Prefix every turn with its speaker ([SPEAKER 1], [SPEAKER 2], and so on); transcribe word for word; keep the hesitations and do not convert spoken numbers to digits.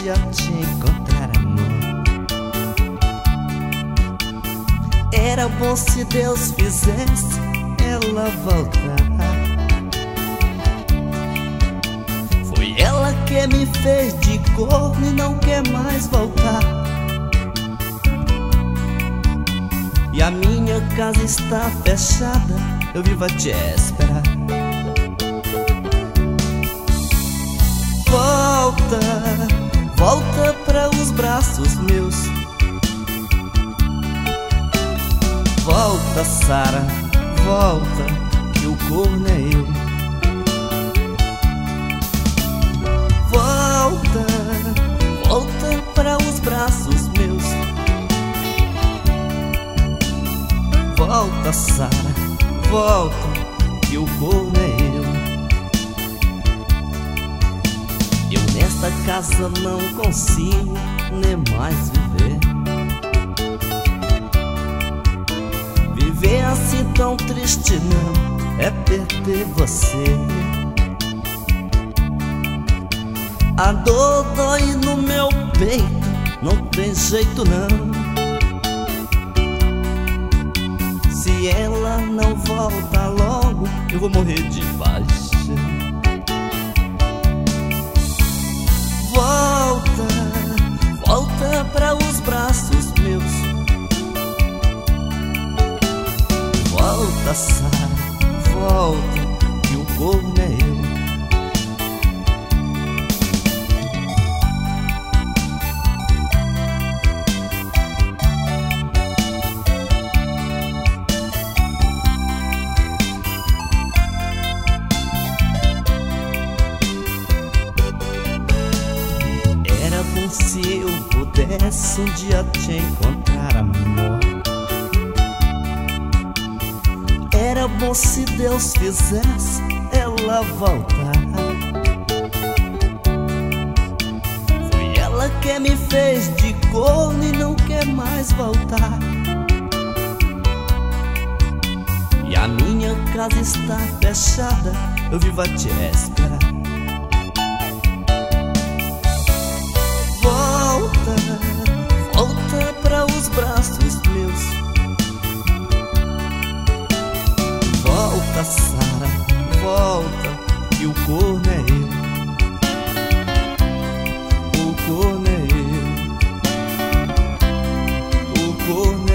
[SPEAKER 1] dia te encontrar, amor. Era bom se Deus fizesse ela voltar. Foi ela que me fez de corno e não quer mais voltar. E a minha casa está fechada, eu vivo a te esperar. Volta, volta para os braços meus. Volta, Sara, volta, que o corno é eu. Volta, volta para os braços meus. Volta, Sara, volta, que o corno é eu. Eu nesta casa não consigo nem mais viver. Viver assim tão triste não é perder você. A dor dói no meu peito, não tem jeito não. Se ela não volta logo, eu vou morrer de paixão. Volta, volta para os braços meus. Volta, Sara, volta, que o corno é eu. Era bom se eu pudesse um dia te encontrar, amor. Era bom se Deus fizesse ela voltar. Foi ela que me fez de corno e não quer mais voltar. E a minha casa está fechada, eu vivo a te esperar. Volta, volta para os braços meus. Volta, Sara, volta, que o corno é eu. O corno é eu. O corno